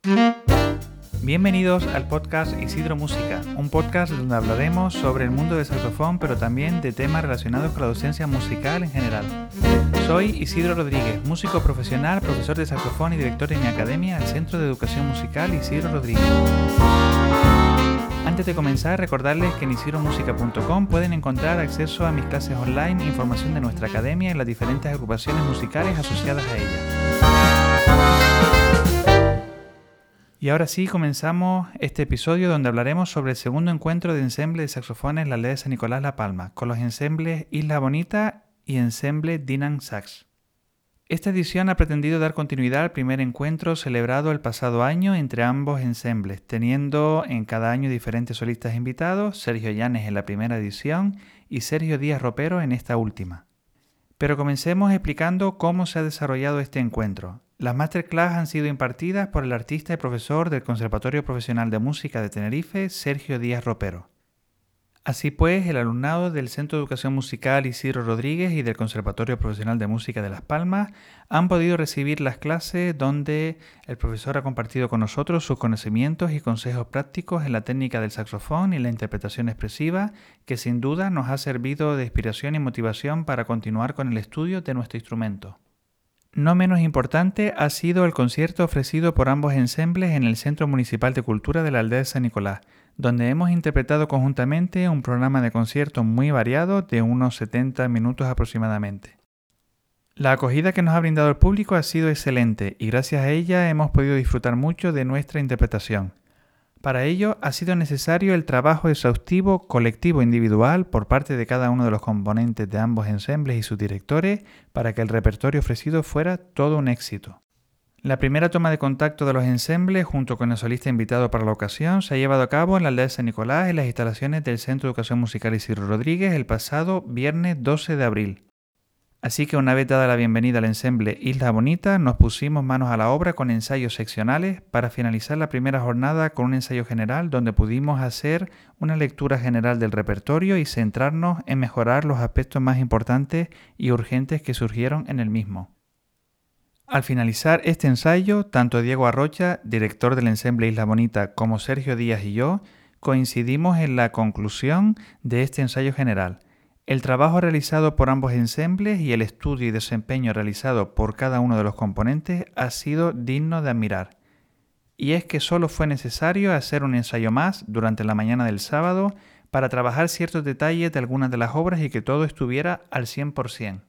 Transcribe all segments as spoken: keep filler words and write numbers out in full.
Bienvenidos al podcast Isidro Música, un podcast donde hablaremos sobre el mundo del saxofón, pero también de temas relacionados con la docencia musical en general. Soy Isidro Rodríguez, músico profesional, profesor de saxofón y director de mi academia, el Centro de Educación Musical Isidro Rodríguez. Antes de comenzar, recordarles que en isidro música punto com pueden encontrar acceso a mis clases online, información de nuestra academia y las diferentes agrupaciones musicales asociadas a ella. Y ahora sí, comenzamos este episodio donde hablaremos sobre el segundo encuentro de ensemble de saxofones en la aldea de San Nicolás La Palma, con los ensembles Isla Bonita y ensemble Dinant Sax. Esta edición ha pretendido dar continuidad al primer encuentro celebrado el pasado año entre ambos ensembles, teniendo en cada año diferentes solistas invitados, Sergio Llanes en la primera edición y Sergio Díaz Ropero en esta última. Pero comencemos explicando cómo se ha desarrollado este encuentro. Las masterclass han sido impartidas por el artista y profesor del Conservatorio Profesional de Música de Tenerife, Sergio Díaz Ropero. Así pues, el alumnado del Centro de Educación Musical Isidro Rodríguez y del Conservatorio Profesional de Música de Las Palmas han podido recibir las clases donde el profesor ha compartido con nosotros sus conocimientos y consejos prácticos en la técnica del saxofón y la interpretación expresiva, que sin duda nos ha servido de inspiración y motivación para continuar con el estudio de nuestro instrumento. No menos importante ha sido el concierto ofrecido por ambos ensembles en el Centro Municipal de Cultura de la aldea de San Nicolás, donde hemos interpretado conjuntamente un programa de concierto muy variado de unos setenta minutos aproximadamente. La acogida que nos ha brindado el público ha sido excelente y gracias a ella hemos podido disfrutar mucho de nuestra interpretación. Para ello ha sido necesario el trabajo exhaustivo colectivo individual por parte de cada uno de los componentes de ambos ensembles y sus directores para que el repertorio ofrecido fuera todo un éxito. La primera toma de contacto de los ensembles junto con el solista invitado para la ocasión se ha llevado a cabo en la aldea de San Nicolás en las instalaciones del Centro de Educación Musical Isidro Rodríguez el pasado viernes doce de abril. Así que una vez dada la bienvenida al ensemble Isla Bonita, nos pusimos manos a la obra con ensayos seccionales para finalizar la primera jornada con un ensayo general donde pudimos hacer una lectura general del repertorio y centrarnos en mejorar los aspectos más importantes y urgentes que surgieron en el mismo. Al finalizar este ensayo, tanto Diego Arrocha, director del ensemble Isla Bonita, como Sergio Díaz y yo, coincidimos en la conclusión de este ensayo general. El trabajo realizado por ambos ensembles y el estudio y desempeño realizado por cada uno de los componentes ha sido digno de admirar. Y es que solo fue necesario hacer un ensayo más durante la mañana del sábado para trabajar ciertos detalles de algunas de las obras y que todo estuviera al cien por ciento.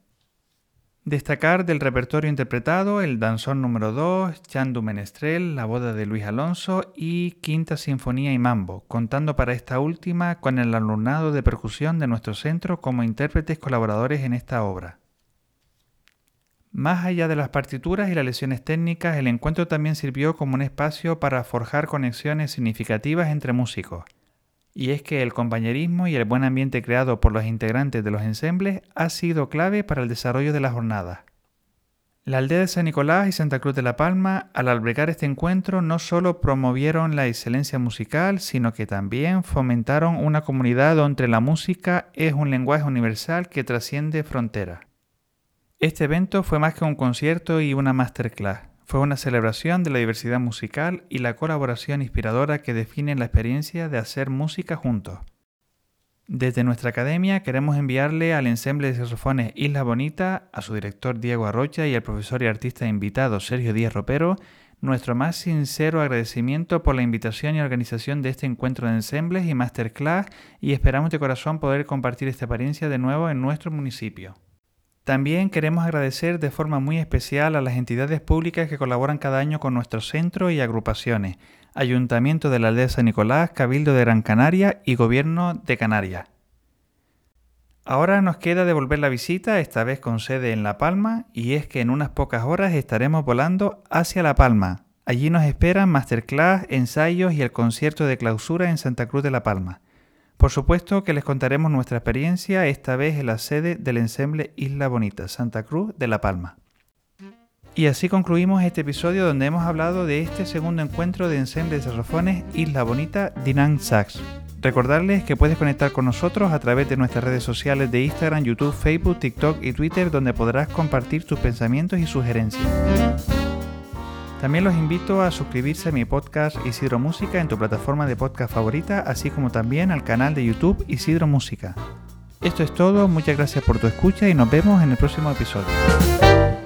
Destacar del repertorio interpretado el Danzón número dos, Chandu Menestrel, La boda de Luis Alonso y Quinta Sinfonía y Mambo, contando para esta última con el alumnado de percusión de nuestro centro como intérpretes colaboradores en esta obra. Más allá de las partituras y las lecciones técnicas, el encuentro también sirvió como un espacio para forjar conexiones significativas entre músicos. Y es que el compañerismo y el buen ambiente creado por los integrantes de los ensembles ha sido clave para el desarrollo de la jornada. La aldea de San Nicolás y Santa Cruz de La Palma, al albergar este encuentro, no solo promovieron la excelencia musical, sino que también fomentaron una comunidad donde la música es un lenguaje universal que trasciende fronteras. Este evento fue más que un concierto y una masterclass. Fue una celebración de la diversidad musical y la colaboración inspiradora que define la experiencia de hacer música juntos. Desde nuestra academia queremos enviarle al ensemble de saxofones Isla Bonita, a su director Diego Arrocha y al profesor y artista invitado Sergio Díaz Ropero, nuestro más sincero agradecimiento por la invitación y organización de este encuentro de ensembles y masterclass y esperamos de corazón poder compartir esta experiencia de nuevo en nuestro municipio. También queremos agradecer de forma muy especial a las entidades públicas que colaboran cada año con nuestro centro y agrupaciones, Ayuntamiento de la aldea de San Nicolás, Cabildo de Gran Canaria y Gobierno de Canarias. Ahora nos queda devolver la visita, esta vez con sede en La Palma, y es que en unas pocas horas estaremos volando hacia La Palma. Allí nos esperan masterclass, ensayos y el concierto de clausura en Santa Cruz de La Palma. Por supuesto que les contaremos nuestra experiencia, esta vez en la sede del ensemble Isla Bonita, Santa Cruz de La Palma. Y así concluimos este episodio donde hemos hablado de este segundo encuentro de ensemble de saxofones Isla Bonita Dinant Sax. Recordarles que puedes conectar con nosotros a través de nuestras redes sociales de Instagram, YouTube, Facebook, TikTok y Twitter, donde podrás compartir tus pensamientos y sugerencias. También los invito a suscribirse a mi podcast Isidro Música en tu plataforma de podcast favorita, así como también al canal de YouTube Isidro Música. Esto es todo, muchas gracias por tu escucha y nos vemos en el próximo episodio.